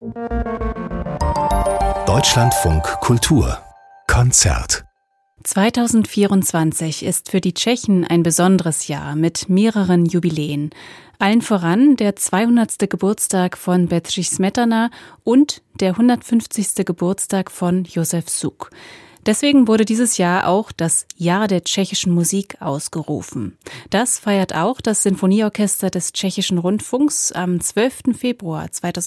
Deutschlandfunk Kultur Konzert 2024 ist für die Tschechen ein besonderes Jahr mit mehreren Jubiläen. Allen voran der 200. Geburtstag von Bedřich Smetana und der 150. Geburtstag von Josef Suk. Deswegen wurde dieses Jahr auch das Jahr der tschechischen Musik ausgerufen. Das feiert auch das Sinfonieorchester des Tschechischen Rundfunks. Am 12. Februar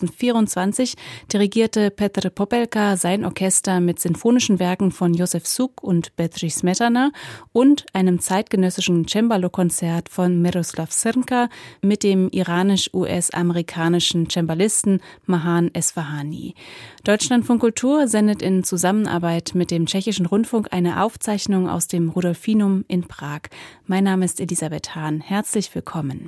2024 dirigierte Petr Popelka sein Orchester mit sinfonischen Werken von Josef Suk und Bedřich Smetana und einem zeitgenössischen Cembalo-Konzert von Miroslav Srnka mit dem iranisch-US-amerikanischen Cembalisten Mahan Esfahani. Deutschlandfunk Kultur sendet in Zusammenarbeit mit dem Tschechischen Rundfunk eine Aufzeichnung aus dem Rudolfinum in Prag. Mein Name ist Elisabeth Hahn. Herzlich willkommen.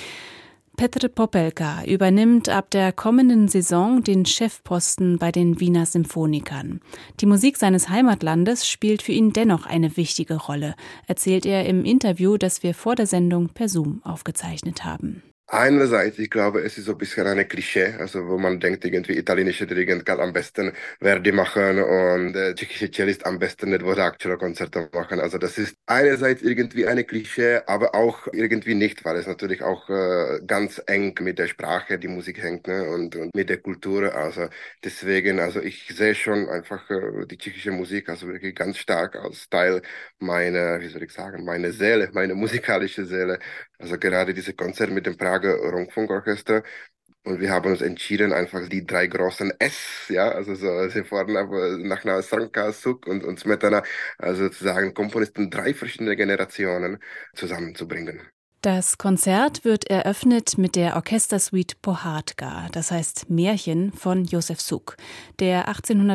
Petr Popelka übernimmt ab der kommenden Saison den Chefposten bei den Wiener Symphonikern. Die Musik seines Heimatlandes spielt für ihn dennoch eine wichtige Rolle, erzählt er im Interview, das wir vor der Sendung per Zoom aufgezeichnet haben. Einerseits, ich glaube, es ist so ein bisschen eine Klischee, also wo man denkt, irgendwie italienische Dirigent kann am besten Verdi machen und der tschechische Cellist am besten Dvořák-Konzerte machen. Also das ist einerseits irgendwie eine Klischee, aber auch irgendwie nicht, weil es natürlich auch ganz eng mit der Sprache, die Musik hängt, ne? und mit der Kultur. Also deswegen, also ich sehe schon einfach die tschechische Musik also wirklich ganz stark als Teil meiner, wie soll ich sagen, meine Seele, meine musikalische Seele. Also gerade diese Konzert mit dem Prager Rundfunkorchester. Und wir haben uns entschieden, einfach die drei großen S, ja, also so sie vorne nach Srnka, Suk und Smetana, also sozusagen Komponisten drei verschiedene Generationen zusammenzubringen. Das Konzert wird eröffnet mit der Orchestersuite Pohádka, das heißt Märchen von Josef Suk. Der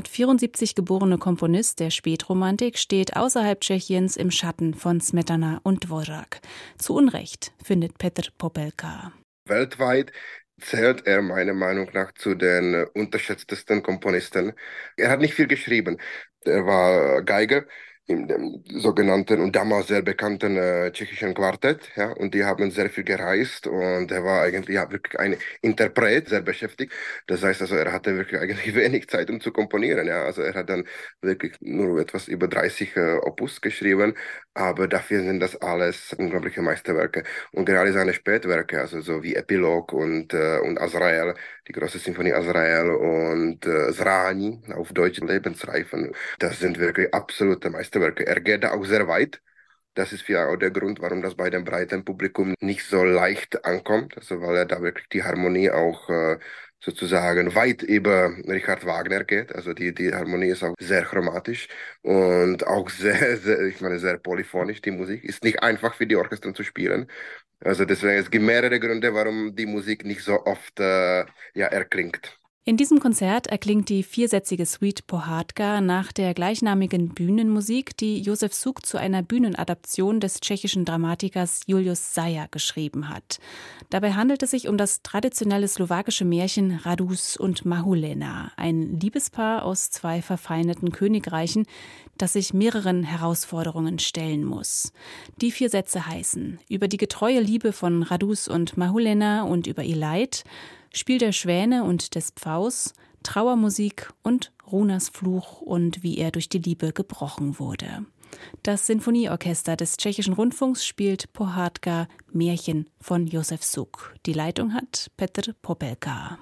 1874 geborene Komponist der Spätromantik steht außerhalb Tschechiens im Schatten von Smetana und Dvořák. Zu Unrecht, findet Petr Popelka. Weltweit zählt er meiner Meinung nach zu den unterschätztesten Komponisten. Er hat nicht viel geschrieben. Er war Geiger in dem sogenannten und damals sehr bekannten tschechischen Quartett, ja, und die haben sehr viel gereist und er war eigentlich ja wirklich ein Interpret, sehr beschäftigt. Das heißt also, er hatte wirklich eigentlich wenig Zeit, um zu komponieren, ja, also er hat dann wirklich nur etwas über 30 Opus geschrieben, aber dafür sind das alles unglaubliche Meisterwerke und gerade seine Spätwerke, also so wie Epilog und Azrael, die große Sinfonie Azrael und Zrání, auf Deutsch Lebensreifen, das sind wirklich absolute Meisterwerke. Er geht da auch sehr weit. Das ist ja auch der Grund, warum das bei dem breiten Publikum nicht so leicht ankommt. Also weil er da wirklich die Harmonie auch sozusagen weit über Richard Wagner geht. Also die Harmonie ist auch sehr chromatisch und auch sehr polyphonisch, die Musik. Ist nicht einfach für die Orchester zu spielen. Also deswegen, es gibt mehrere Gründe, warum die Musik nicht so oft erklingt. In diesem Konzert erklingt die viersätzige Suite Pohádka nach der gleichnamigen Bühnenmusik, die Josef Suk zu einer Bühnenadaption des tschechischen Dramatikers Julius Zeyer geschrieben hat. Dabei handelt es sich um das traditionelle slowakische Märchen Radus und Mahulena, ein Liebespaar aus zwei verfeindeten Königreichen, das sich mehreren Herausforderungen stellen muss. Die vier Sätze heißen: über die getreue Liebe von Radus und Mahulena und über ihr Leid, Spiel der Schwäne und des Pfaus, Trauermusik und Runas Fluch und wie er durch die Liebe gebrochen wurde. Das Sinfonieorchester des Tschechischen Rundfunks spielt Pohádka, Märchen von Josef Suk. Die Leitung hat Petr Popelka.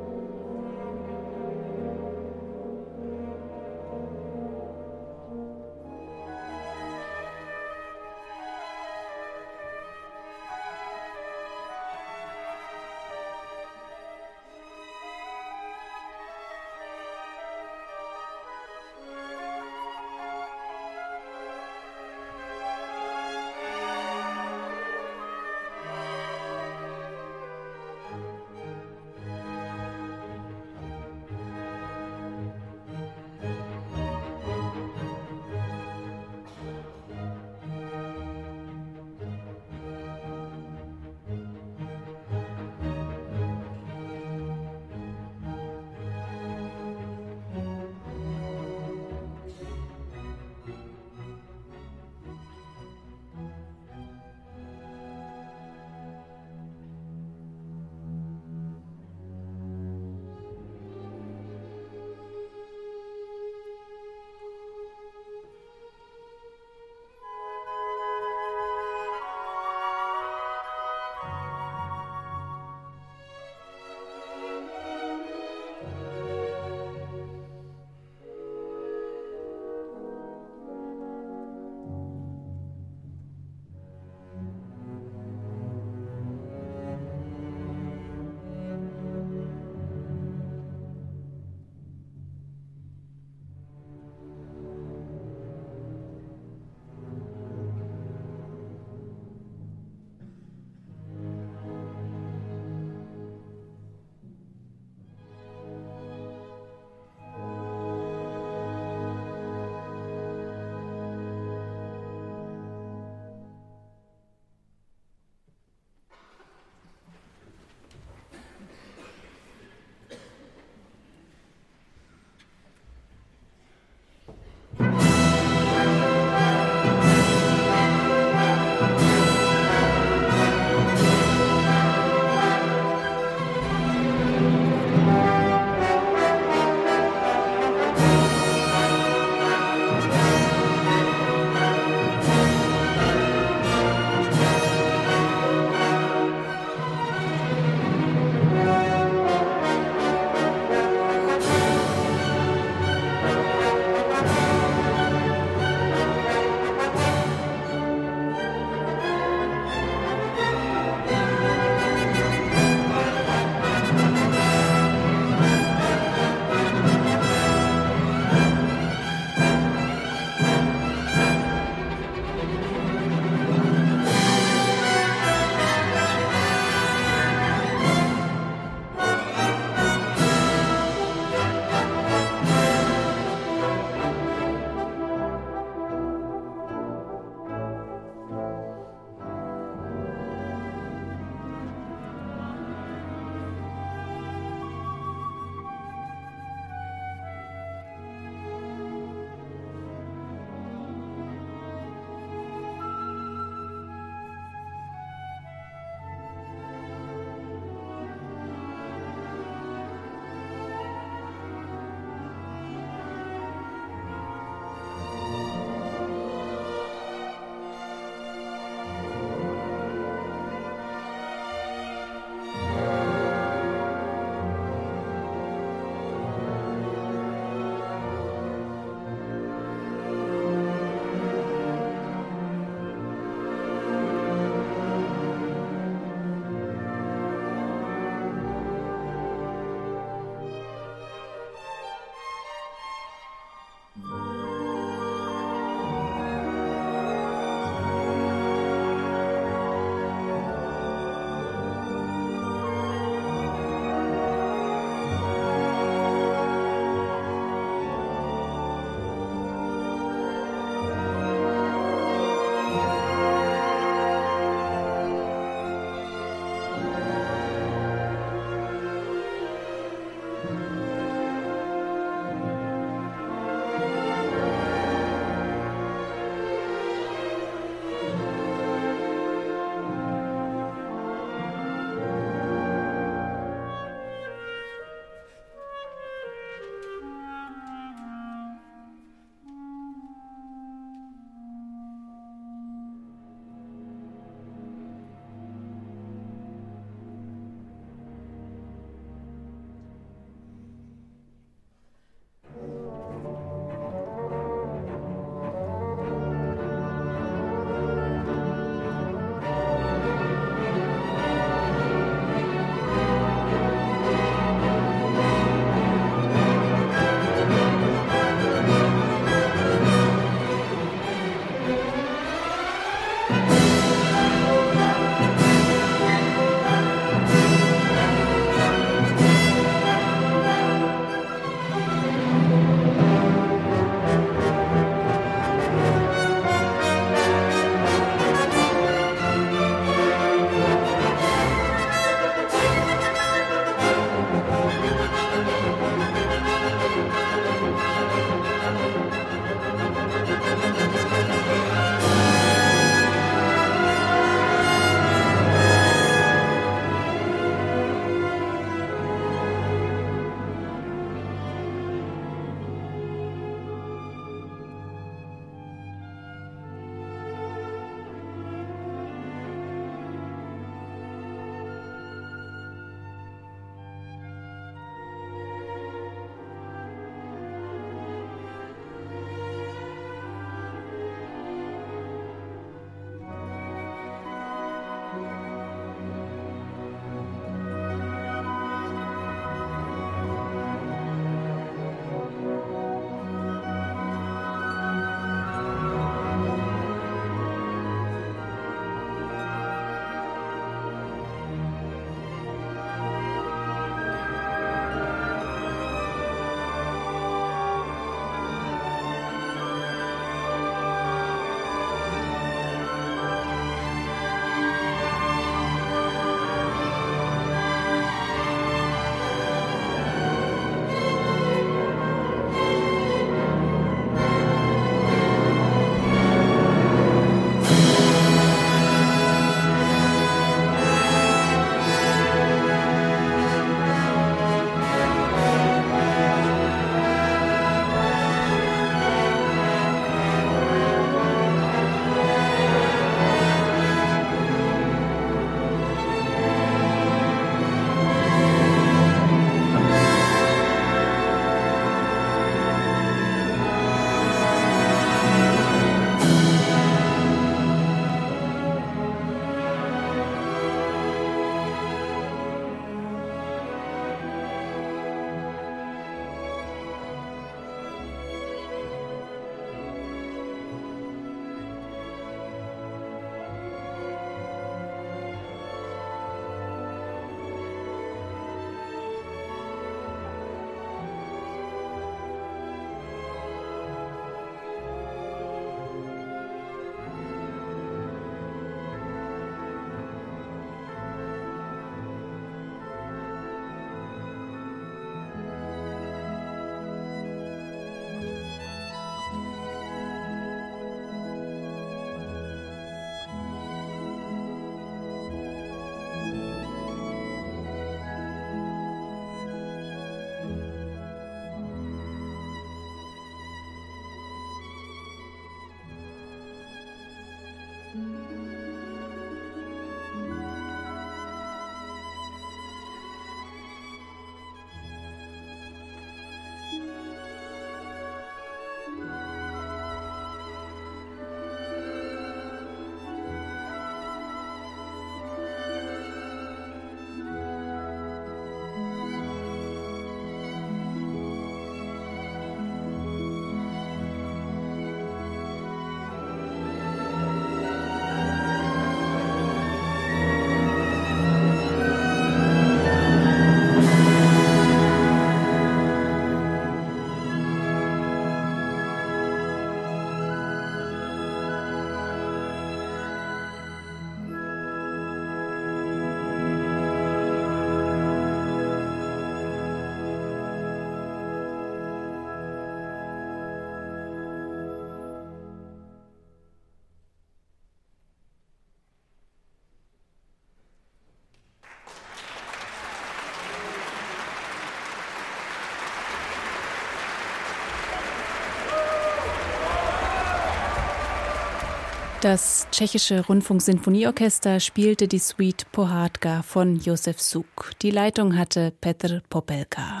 Das tschechische Rundfunksinfonieorchester spielte die Suite Pohádka von Josef Suk. Die Leitung hatte Petr Popelka.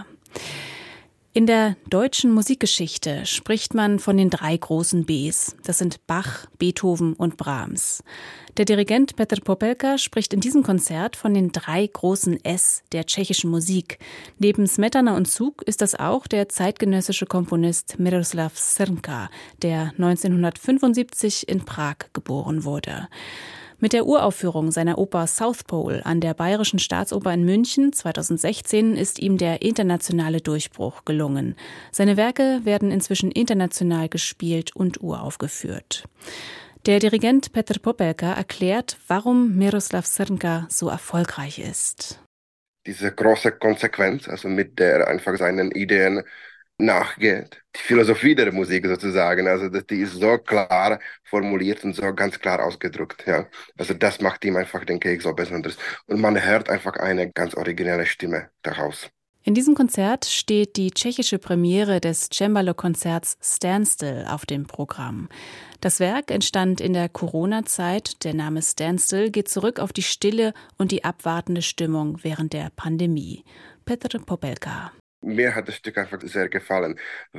In der deutschen Musikgeschichte spricht man von den 3 großen Bs. Das sind Bach, Beethoven und Brahms. Der Dirigent Petr Popelka spricht in diesem Konzert von den 3 großen S der tschechischen Musik. Neben Smetana und Suk ist das auch der zeitgenössische Komponist Miroslav Srnka, der 1975 in Prag geboren wurde. Mit der Uraufführung seiner Oper South Pole an der Bayerischen Staatsoper in München 2016 ist ihm der internationale Durchbruch gelungen. Seine Werke werden inzwischen international gespielt und uraufgeführt. Der Dirigent Petr Popelka erklärt, warum Miroslav Srnka so erfolgreich ist. Diese große Konsequenz, also mit der einfach seinen Ideen nachgeht. Die Philosophie der Musik sozusagen, also die ist so klar formuliert und so ganz klar ausgedrückt. Ja. Also das macht ihm einfach, denke ich, so besonders. Und man hört einfach eine ganz originelle Stimme daraus. In diesem Konzert steht die tschechische Premiere des Cembalo-Konzerts Standstill auf dem Programm. Das Werk entstand in der Corona-Zeit. Der Name Standstill geht zurück auf die Stille und die abwartende Stimmung während der Pandemie. Petr Popelka. Mir hat das Stück einfach sehr gefallen,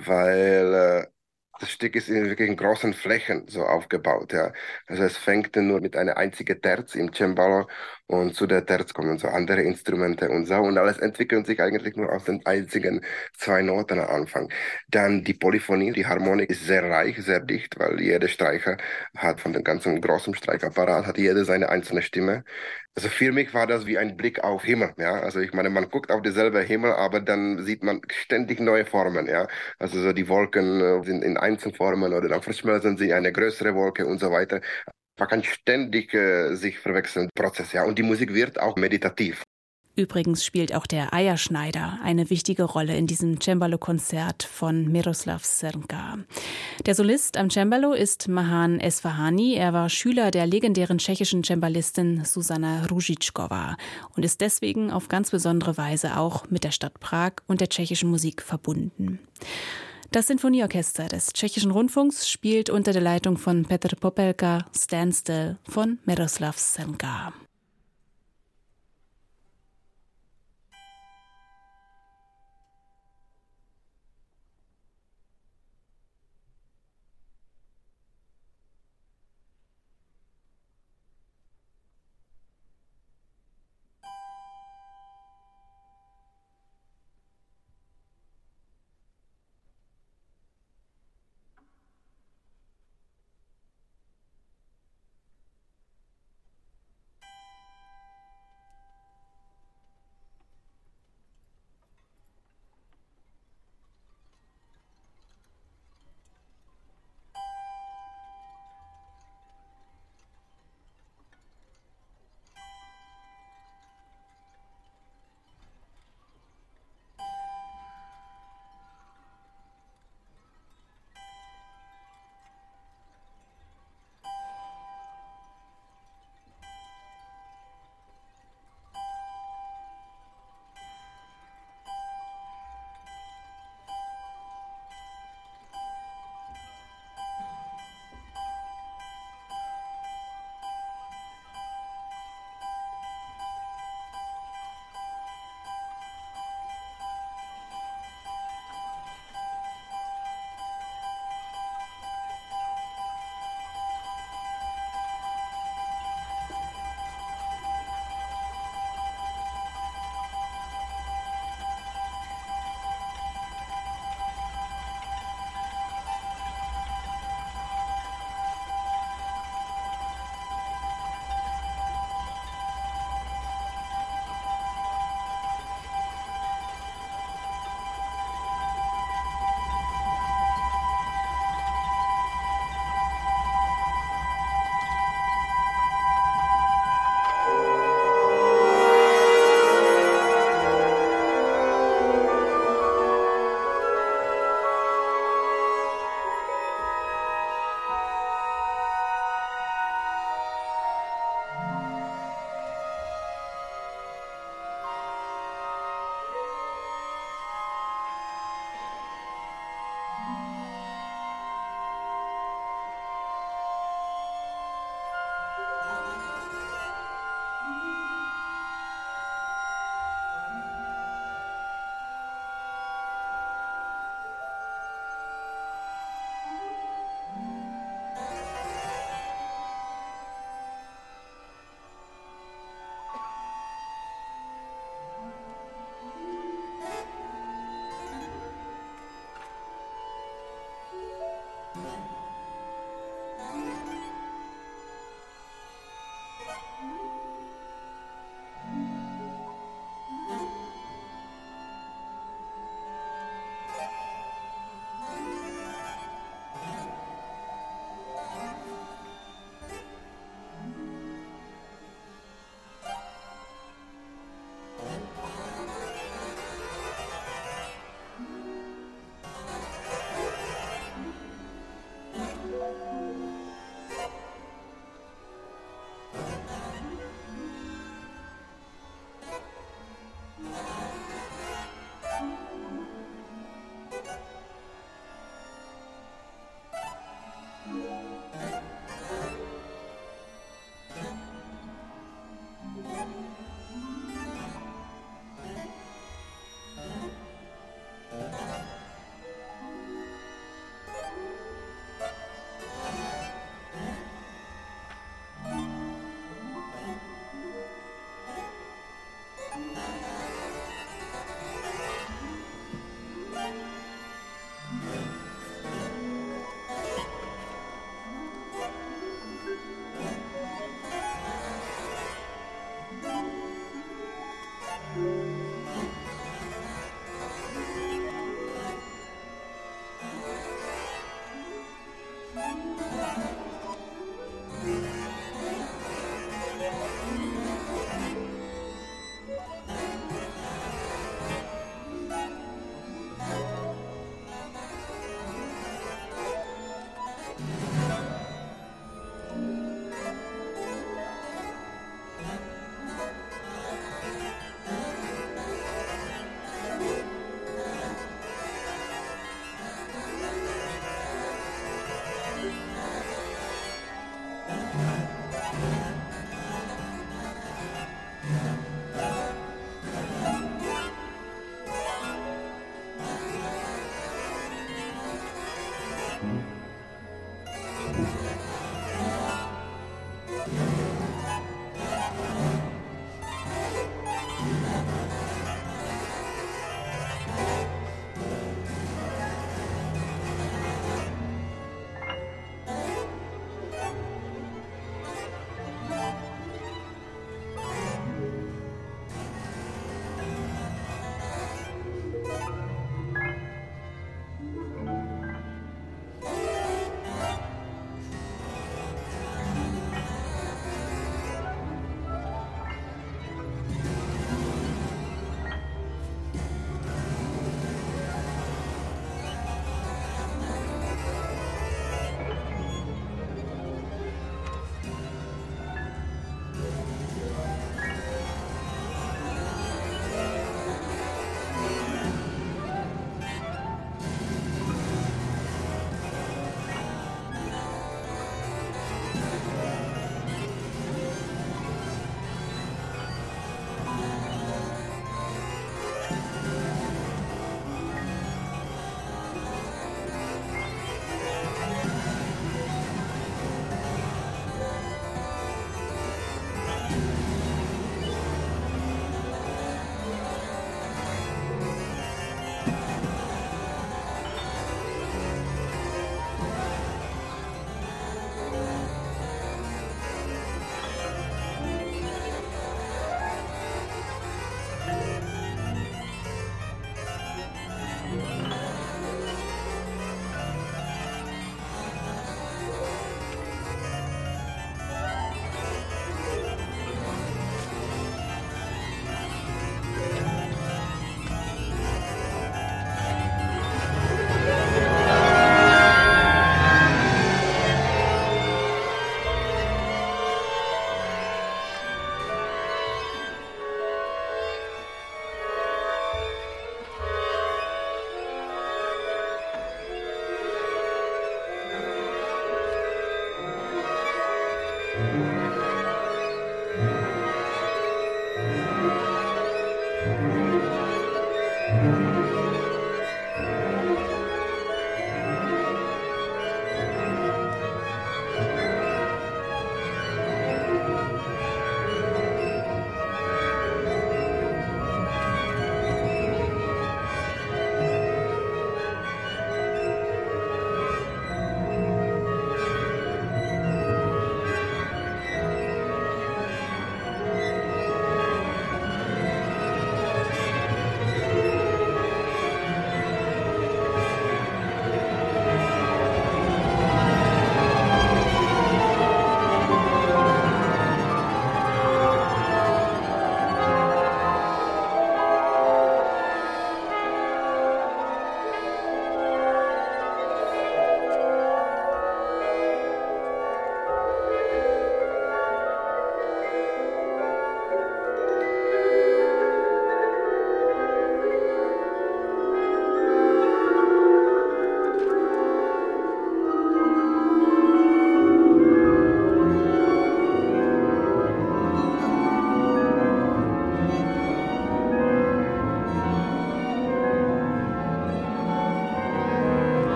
weil das Stück ist wirklich in großen Flächen so aufgebaut. Ja. Also es fängt nur mit einer einzigen Terz im Cembalo und zu der Terz kommen so andere Instrumente und so. Und alles entwickelt sich eigentlich nur aus den einzigen 2 Noten am Anfang. Dann die Polyphonie, die Harmonik ist sehr reich, sehr dicht, weil jeder Streicher hat von dem ganzen großen Streichapparat, hat jeder seine einzelne Stimme. Also für mich war das wie ein Blick auf Himmel, ja. Also ich meine, man guckt auf dieselbe Himmel, aber dann sieht man ständig neue Formen, ja. Also so die Wolken sind in Einzelformen oder dann verschmelzen sie in eine größere Wolke und so weiter. Man kann ständig sich verwechseln, Prozess, ja. Und die Musik wird auch meditativ. Übrigens spielt auch der Eierschneider eine wichtige Rolle in diesem Cembalo-Konzert von Miroslav Srnka. Der Solist am Cembalo ist Mahan Esfahani. Er war Schüler der legendären tschechischen Cembalistin Zuzana Růžičková und ist deswegen auf ganz besondere Weise auch mit der Stadt Prag und der tschechischen Musik verbunden. Das Sinfonieorchester des tschechischen Rundfunks spielt unter der Leitung von Petr Popelka Standstill von Miroslav Srnka.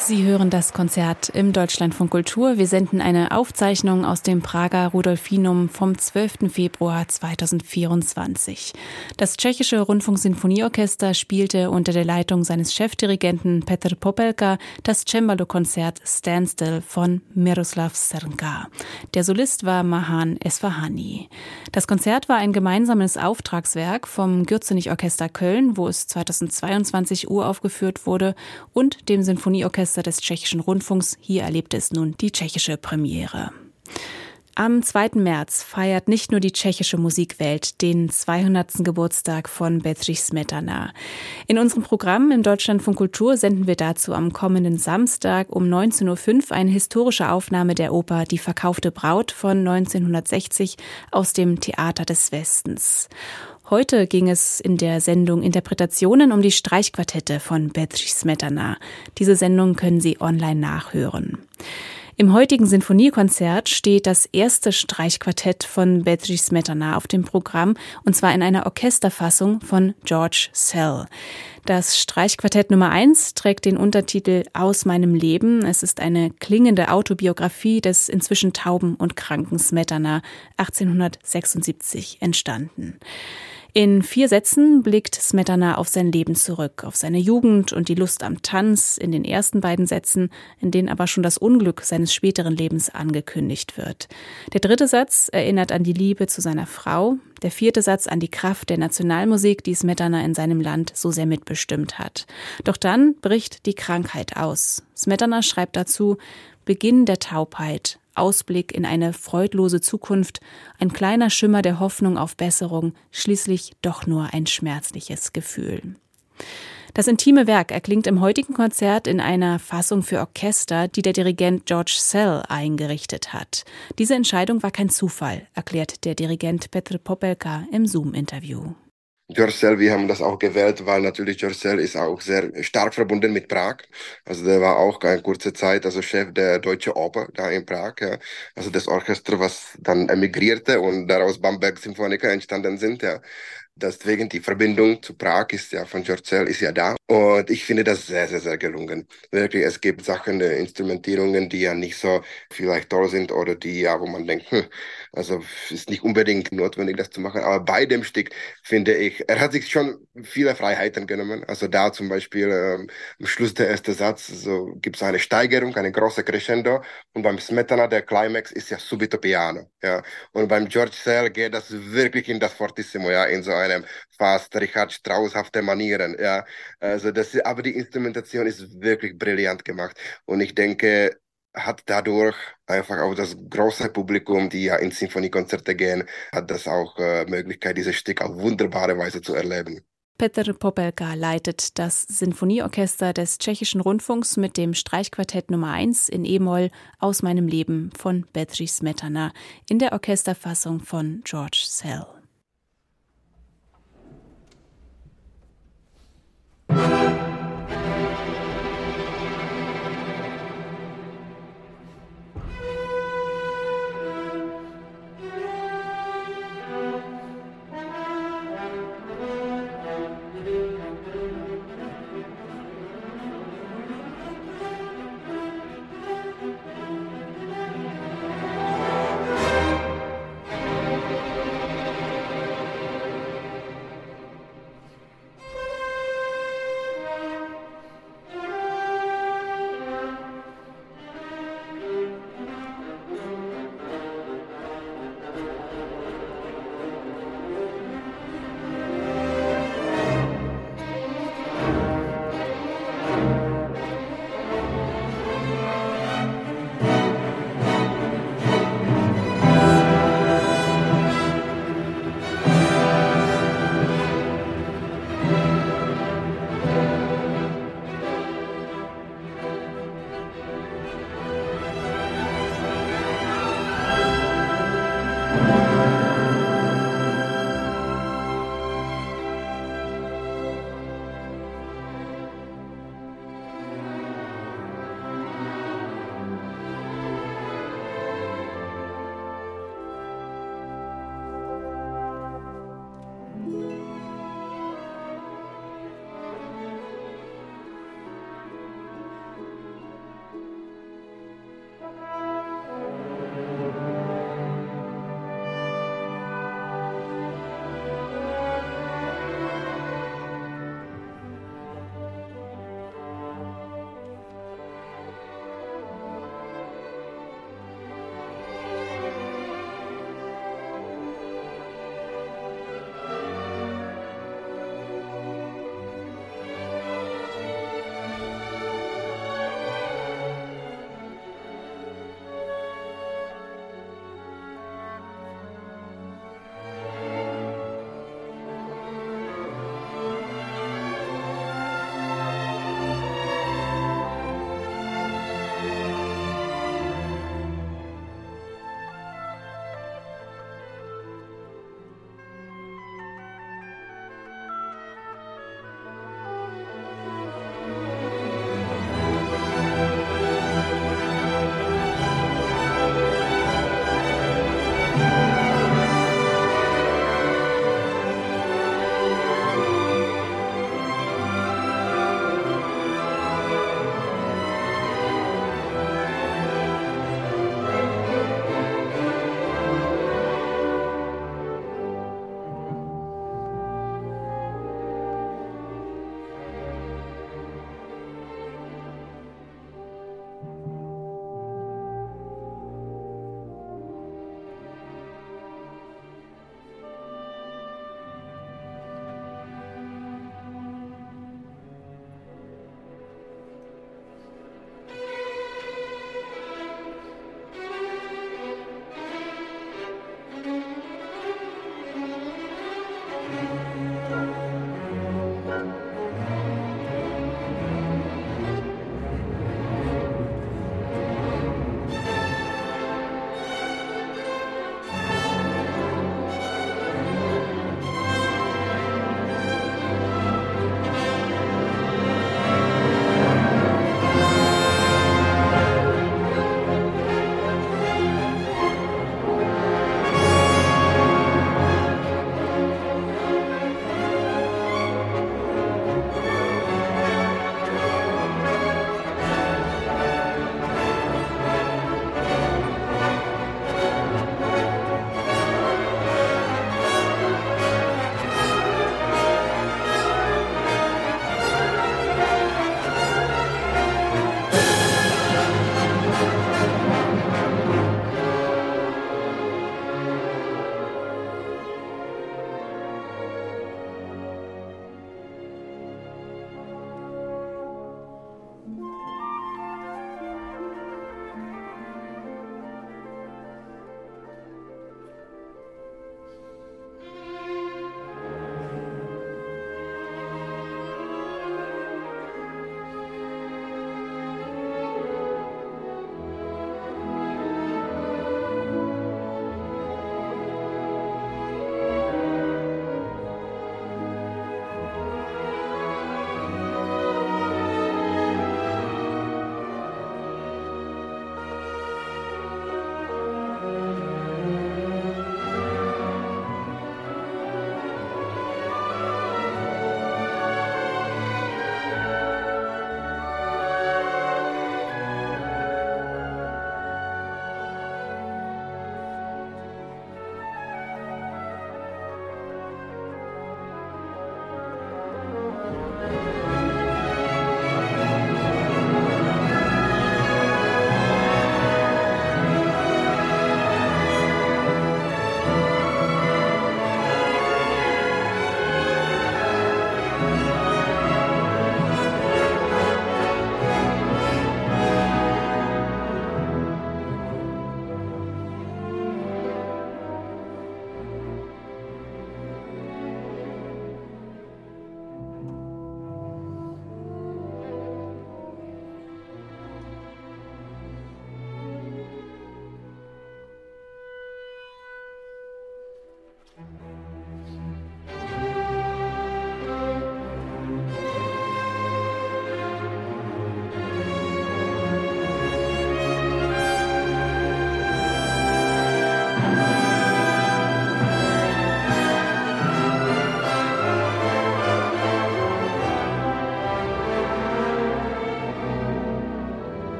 Sie hören das Konzert im Deutschlandfunk Kultur. Wir senden eine Aufzeichnung aus dem Prager Rudolfinum vom 12. Februar 2024. Das tschechische Rundfunksinfonieorchester spielte unter der Leitung seines Chefdirigenten Petr Popelka das Cembalo-Konzert Standstill von Miroslav Srnka. Der Solist war Mahan Esfahani. Das Konzert war ein gemeinsames Auftragswerk vom Gürzenich-Orchester Köln, wo es 2022 uraufgeführt wurde, und dem Sinfonieorchester des Tschechischen Rundfunks. Hier erlebte es nun die tschechische Premiere. Am 2. März feiert nicht nur die tschechische Musikwelt den 200. Geburtstag von Bedřich Smetana. In unserem Programm im Deutschlandfunk Kultur senden wir dazu am kommenden Samstag um 19.05 Uhr eine historische Aufnahme der Oper Die verkaufte Braut von 1960 aus dem Theater des Westens. Heute ging es in der Sendung Interpretationen um die Streichquartette von Bedřich Smetana. Diese Sendung können Sie online nachhören. Im heutigen Sinfoniekonzert steht das erste Streichquartett von Bedřich Smetana auf dem Programm, und zwar in einer Orchesterfassung von George Szell. Das Streichquartett Nummer 1 trägt den Untertitel Aus meinem Leben. Es ist eine klingende Autobiografie des inzwischen tauben und kranken Smetana, 1876 entstanden. In 4 Sätzen blickt Smetana auf sein Leben zurück, auf seine Jugend und die Lust am Tanz in den ersten beiden Sätzen, in denen aber schon das Unglück seines späteren Lebens angekündigt wird. Der 3. Satz erinnert an die Liebe zu seiner Frau, der 4. Satz an die Kraft der Nationalmusik, die Smetana in seinem Land so sehr mitbestimmt hat. Doch dann bricht die Krankheit aus. Smetana schreibt dazu: Beginn der Taubheit, Ausblick in eine freudlose Zukunft, ein kleiner Schimmer der Hoffnung auf Besserung, schließlich doch nur ein schmerzliches Gefühl. Das intime Werk erklingt im heutigen Konzert in einer Fassung für Orchester, die der Dirigent George Szell eingerichtet hat. Diese Entscheidung war kein Zufall, erklärt der Dirigent Petr Popelka im Zoom-Interview. George Szell, wir haben das auch gewählt, weil natürlich George Szell ist auch sehr stark verbunden mit Prag. Also der war auch eine kurze Zeit Chef der Deutschen Oper da in Prag. Ja. Also das Orchester, was dann emigrierte und daraus Bamberg Symphoniker entstanden sind. Ja. Deswegen die Verbindung zu Prag ist ja von George Szell ist ja da. Und ich finde das sehr, sehr, sehr gelungen. Wirklich, es gibt Sachen, Instrumentierungen, die ja nicht so vielleicht toll sind oder die ja, wo man denkt, also ist nicht unbedingt notwendig, das zu machen. Aber bei dem Stück finde ich, er hat sich schon viele Freiheiten genommen. Also da zum Beispiel am Schluss der erste Satz, so gibt es eine Steigerung, eine große Crescendo. Und beim Smetana, der Climax ist ja subito piano. Ja. Und beim George Szell geht das wirklich in das Fortissimo, ja, in so einem fast Richard Strauss-hafte Manieren. Ja. Also aber die Instrumentation ist wirklich brillant gemacht. Und ich denke, hat dadurch einfach auch das große Publikum, die ja in Sinfoniekonzerte gehen, hat das auch Möglichkeit, dieses Stück auf wunderbare Weise zu erleben. Petr Popelka leitet das Sinfonieorchester des Tschechischen Rundfunks mit dem Streichquartett Nummer 1 in E-Moll Aus meinem Leben von Bedřich Smetana in der Orchesterfassung von George Szell.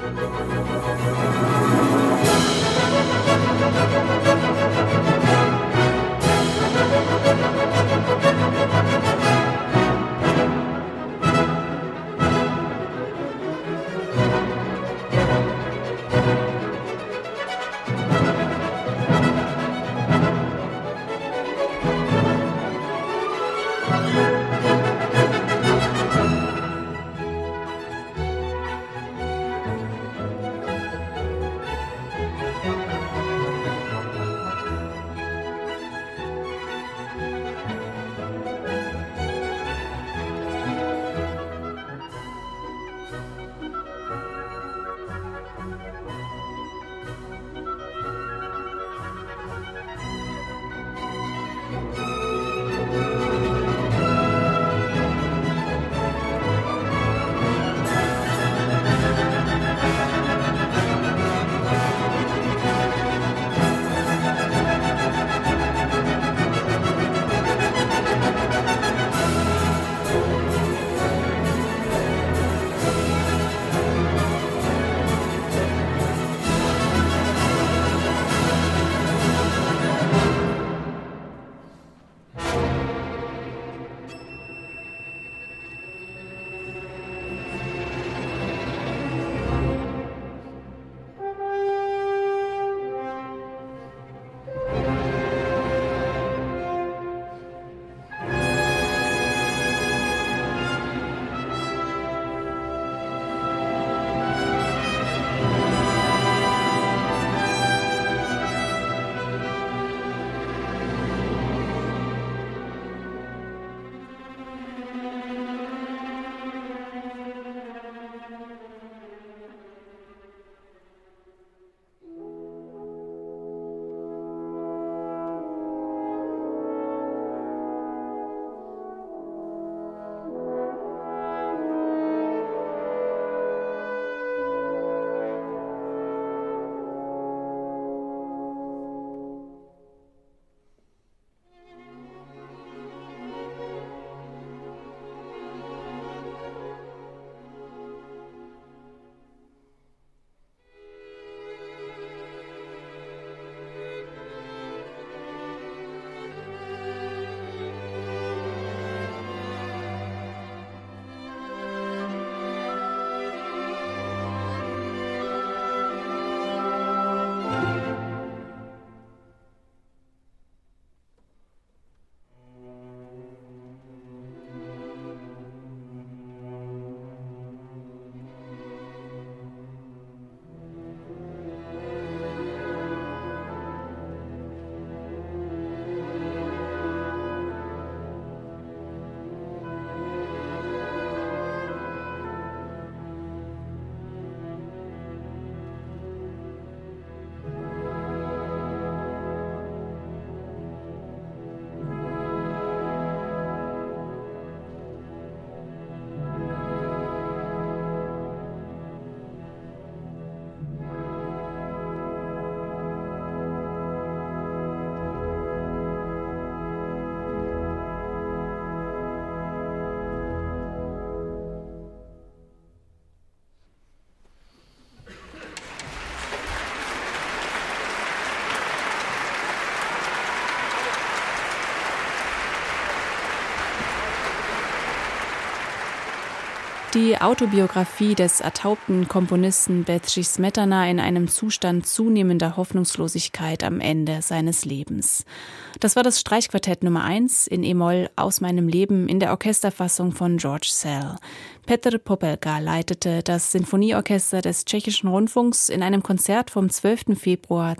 Die Autobiografie des ertaubten Komponisten Bedřich Smetana in einem Zustand zunehmender Hoffnungslosigkeit am Ende seines Lebens. Das war das Streichquartett Nummer 1 in E-Moll aus meinem Leben in der Orchesterfassung von George Szell. Petr Popelka leitete das Sinfonieorchester des Tschechischen Rundfunks in einem Konzert vom 12. Februar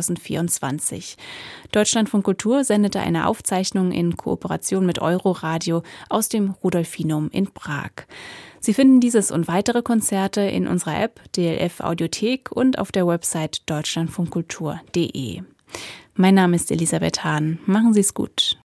2024. Deutschlandfunk Kultur sendete eine Aufzeichnung in Kooperation mit Euroradio aus dem Rudolfinum in Prag. Sie finden dieses und weitere Konzerte in unserer App DLF Audiothek und auf der Website deutschlandfunkkultur.de. Mein Name ist Elisabeth Hahn. Machen Sie es gut.